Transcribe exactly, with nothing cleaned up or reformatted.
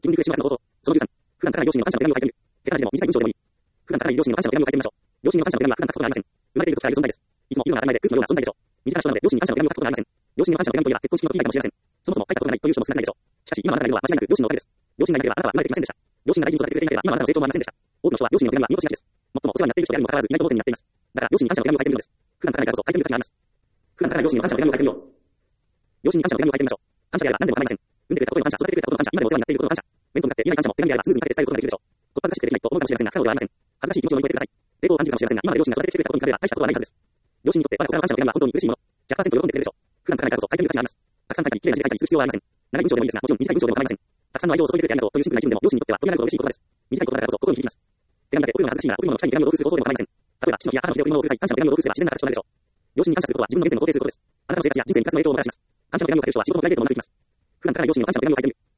自分に苦しむこと。そのじゅうさん、普段から両親の感謝の手紙を書いてみる。手紙でも短い文章でもいい。普段から両親の感謝の手紙を書いてみましょう。両親の感謝の手紙は普段書くことがありません。生まれている時からいる存在です。いつもいるのが当たり前で空気のような存在でしょう。身近な人なので両親に感謝の手紙を書くことがありません。両親に感謝の手紙といえば結婚式の時以外かもしれません。そもそも書いたことがないという人も少なくないでしょう。しかし今あなたがいるのは間違いなく両親のおかげです。両親がいなければあなたは生まれてきませんでした。両親が大事に育ててくれていなければ今あなたの成長もありませんでした。多くの人は両親の手紙は見落としがちです。最もお世話になっている人であるにもかかわらず意外と盲点になっています。だから両親に感謝の手紙を書いてみるのです。普段からないからこそ書いてみる価値があります。普段から両親に感謝の手紙を書いてみよう。両親に感謝の手紙を書いてみましょう。感謝であれば何でも構いません。産んでくれたことの感謝、育ててくれたことの感謝、今でもお世話になっていることの感謝。面と向かって言えない感謝も手紙であればスムーズに書けて伝えることができるでしょう。こっぱずかしくてできないと思うかもしれませんが、不可能ではありません。恥ずかしい気持ちを乗り越えてください。抵抗を感じるかもしれませんが、今まで両親が育ててきてくれたことに比べれば大したことはないはずです。両親にとって我が子からの感謝の手紙は本当に嬉しいもの。ひゃくパーセント 喜んでくれるでしょう。普段からないからこそ書いてみる価値があります。たくさん書いたり、綺麗な字で書いたりする必要はありません。長い文章でもいいですが、もちろん短い文章でも構いません。たくさんの愛情を注いでくれてありがとうというシンプルな一文でも両親にとってはとても嬉しい言葉です。短い言葉だからこそ心に響きます。手紙だけ送るのが恥ずかしいなら、送るものの機会に手紙を同封する方法でも構いません。例えば、父の日や母の日で贈り物を送る際、感謝の手紙を同封すれば自然な形となるでしょう。両親に感謝することは自分の原点を肯定することです。あなたの生活や人生に活の影響をもたらします。感謝の手紙を書ける人は仕事もプライベートもうまくいきます。普段から両親の感謝の手紙を書いてみる。